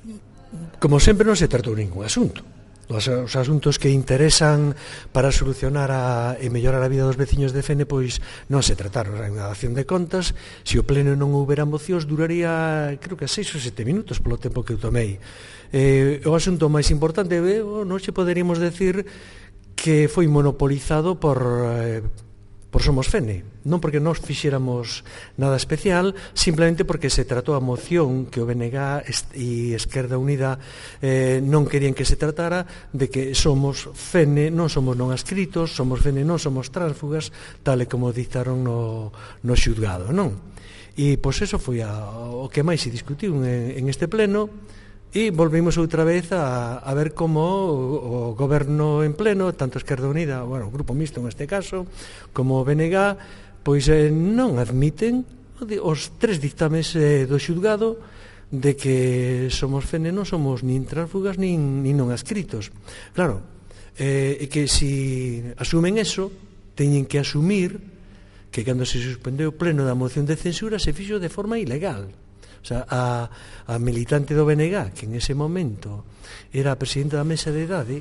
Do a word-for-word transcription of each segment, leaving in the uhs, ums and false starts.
como sempre, non se tratou ningún asunto. Os, os asuntos que interesan para solucionar a, e mellorar a vida dos veciños de Fene, pois non se trataron. Na dación de contas, se o pleno non houbera mocións, duraría, creo que seis ou sete minutos polo tempo que eu tomei. Eh, o asunto máis importante, eh, non se poderíamos decir que foi monopolizado por... Eh, por Somos Fene, non porque nós fixéramos nada especial, simplemente porque se tratou a moción que o B N G e Esquerda Unida eh, non querían que se tratara de que somos Fene, non somos non adscritos, somos Fene, non somos tránsfugas, tal e como dictaron no, no xulgado, non? E, pois, eso foi a, o que máis se discutiu en, en este pleno. E volvimos outra vez a, a ver como o, o goberno en pleno, tanto Esquerda Unida, bueno, o Grupo Mixto neste caso, como o B N G, pois eh, non admiten os tres dictames eh, do xulgado de que Somos Fene non somos nin tránsfugas nin, nin non adscritos. Claro, eh, e que si asumen eso, teñen que asumir que cando se suspendeu o pleno da moción de censura se fixo de forma ilegal. O sea, a, a militante do B N G, que en ese momento era a presidenta da mesa de idade,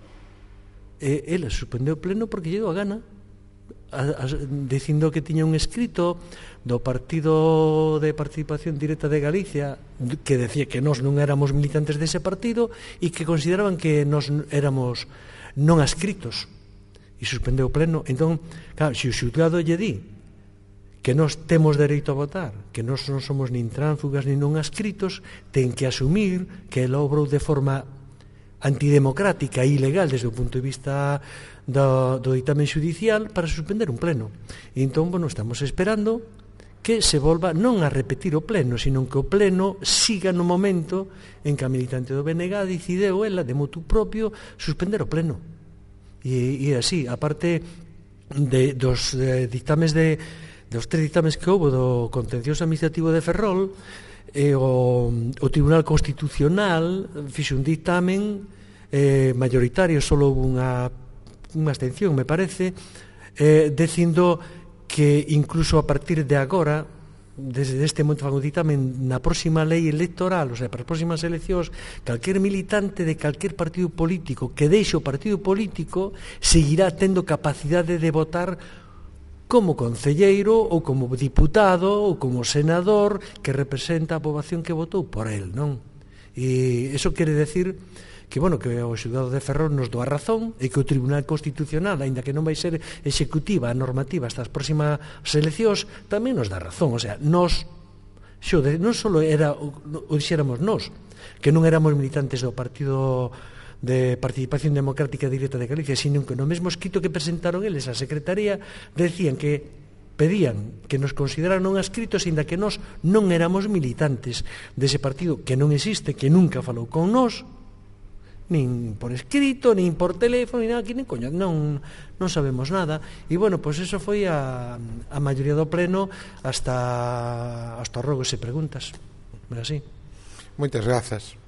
e ela suspendeu o pleno porque lle deu a gana, a, a, dicindo que tiña un escrito do Partido de Participación Directa de Galicia que decía que nós non éramos militantes dese partido e que consideraban que nós éramos non adscritos, e suspendeu o pleno. Entón, claro, se o xulgado lle di que nós temos dereito a votar, que nós non somos nin tránsfugas nin non adscritos, ten que asumir que ela obrou de forma antidemocrática e ilegal desde o punto de vista do, do ditamen judicial para suspender un pleno. E entón, bueno, estamos esperando que se volva non a repetir o pleno, sino que o pleno siga no momento en que a militante do B N G decideu ela, de motu propio, suspender o pleno. E, e así, aparte de, dos eh, dictames de dos tres dictames que houve do contencioso administrativo de Ferrol, e o, o Tribunal Constitucional fixe un dictamen eh, mayoritario, solo houve unha, unha abstención, me parece, eh, dicindo que incluso a partir de agora, desde este momento fan un dictamen na próxima lei electoral, o sea, para as próximas eleccións, calquer militante de calquer partido político que deixe o partido político seguirá tendo capacidade de votar como concelleiro ou como diputado ou como senador que representa a poboación que votou por el, non? E iso quere decir que, bueno, que o xulgado de Ferrol nos dou a razón e que o Tribunal Constitucional, aínda que non vai ser executiva a normativa hasta as próximas eleccións, tamén nos dá razón. O sea, nos, xo, non só era, o dixéramos nós, que non éramos militantes do Partido de Participación Democrática Directa de Galicia, sino que no mesmo escrito que presentaron eles á Secretaría decían que pedían que nos consideraran non adscritos, ainda que nós non éramos militantes dese partido que non existe, que nunca falou con nós, nin por escrito, nin por teléfono, nin nada, que nin coño, non, non sabemos nada. E, bueno, pois eso foi a, a maioría do pleno hasta, hasta rogos e preguntas. Era así. Moitas grazas.